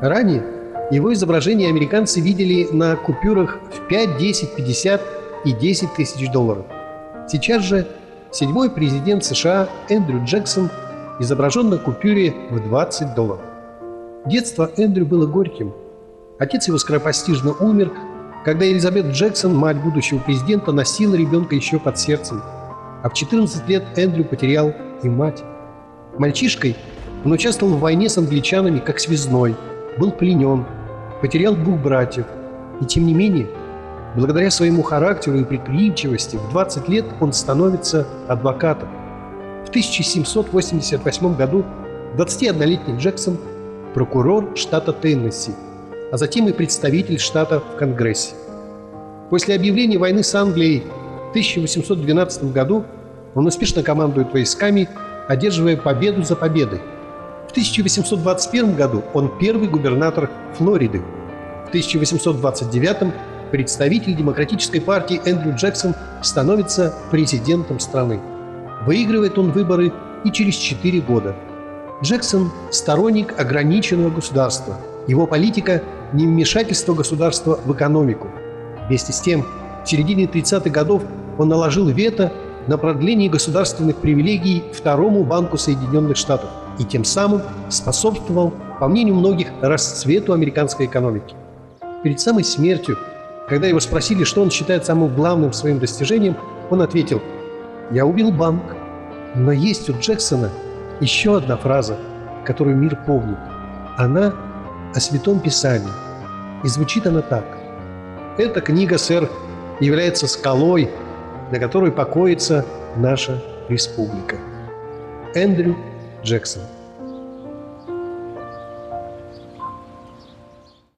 Ранее его изображение американцы видели на купюрах в 5, 10, 50 и 10 тысяч долларов. Сейчас же седьмой президент США Эндрю Джексон изображен на купюре в 20 долларов. Детство Эндрю было горьким. Отец его скоропостижно умер, когда Элизабет Джексон, мать будущего президента, носила ребенка еще под сердцем. А в 14 лет Эндрю потерял и мать. Мальчишкой он участвовал в войне с англичанами как связной, был пленен, потерял двух братьев. И тем не менее, благодаря своему характеру и предприимчивости, в 20 лет он становится адвокатом. В 1788 году 21-летний Джексон – прокурор штата Теннесси, а затем и представитель штата в Конгрессе. После объявления войны с Англией в 1812 году он успешно командует войсками, одерживая победу за победой. В 1821 году он первый губернатор Флориды. В 1829 представитель Демократической партии Эндрю Джексон становится президентом страны. Выигрывает он выборы и через 4 года. Джексон – сторонник ограниченного государства. Его политика – невмешательство государства в экономику. Вместе с тем, в середине 30-х годов он наложил вето на продление государственных привилегий Второму банку Соединенных Штатов и тем самым способствовал, по мнению многих, расцвету американской экономики. Перед самой смертью, когда его спросили, что он считает самым главным своим достижением, он ответил: «Я убил банк». Но есть у Джексона еще одна фраза, которую мир помнит. Она о Святом Писании. И звучит она так: «Эта книга, сэр, является скалой, на которой покоится наша республика». Эндрю Джексон.